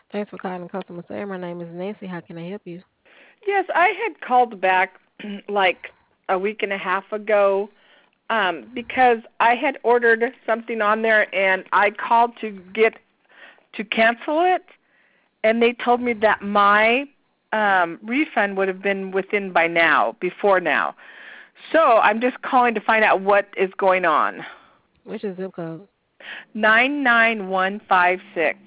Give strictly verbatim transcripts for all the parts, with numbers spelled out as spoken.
Thanks for calling customer service. My name is Nancy. How can I help you? Yes, I had called back like a week and a half ago um, because I had ordered something on there and I called to get to cancel it, and they told me that my um, refund would have been within by now, before now. So I'm just calling to find out what is going on. What's your zip code? Nine nine one five six.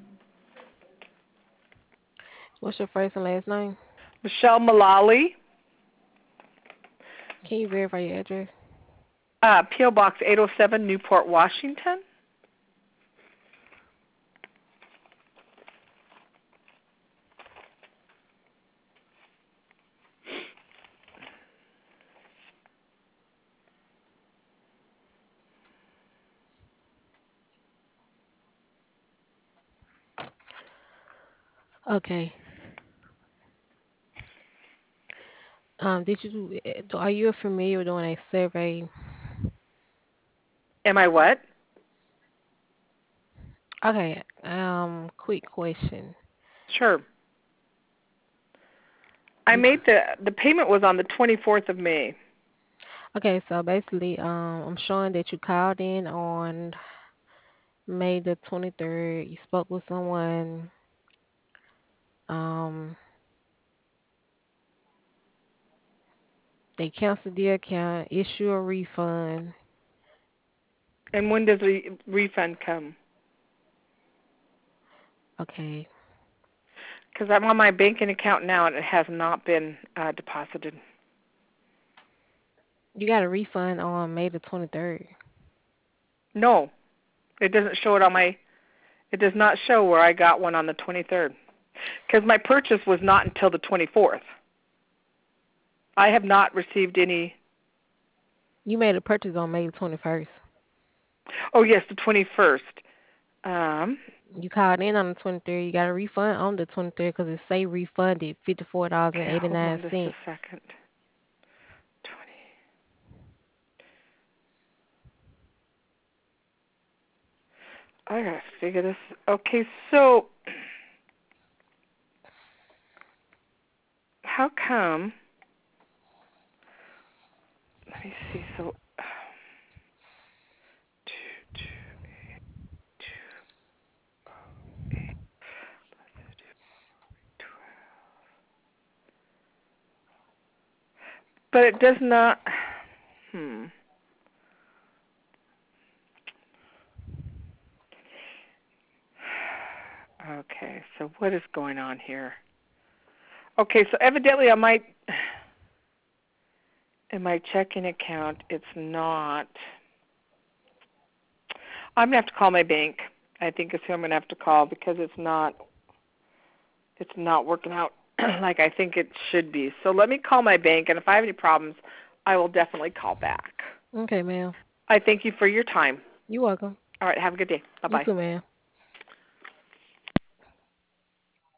What's your first and last name? Michelle Mullally, Can you verify your address? uh, P O Box eight oh seven, Newport, Washington. Okay. Um, did you eh, are you familiar with doing a survey? Am I what? Okay. Um, quick question. Sure. I You made the the payment was on the twenty-fourth of May. okay? So basically, um, I'm showing that you called in on May the twenty-third. You spoke with someone. Um, they canceled the account, issue a refund. And when does the refund come? Okay. Because I'm on my banking account now and it has not been uh, deposited. You got a refund on May the twenty-third. No, it doesn't show it on my. It does not show where I got one on the twenty-third. Because my purchase was not until the twenty-fourth. I have not received any. You made a purchase on May the twenty-first. Oh yes, the twenty-first. Um, You called in on the twenty-third. You got a refund on the twenty-third because it say refunded fifty-four dollars and okay, hold eighty-nine on just a cents. second. twenty. I gotta figure this. Okay, so how come? Let me see. So, two, two, two, eight, twelve. But it does not. Hmm. Okay, so what is going on here? Okay, so evidently I might in my checking account it's not. I'm gonna have to call my bank. I think is who I'm gonna have to call because it's not it's not working out like I think it should be. So let me call my bank, and if I have any problems, I will definitely call back. Okay, ma'am. I thank you for your time. You're welcome. All right, have a good day. Bye You bye. too, ma'am.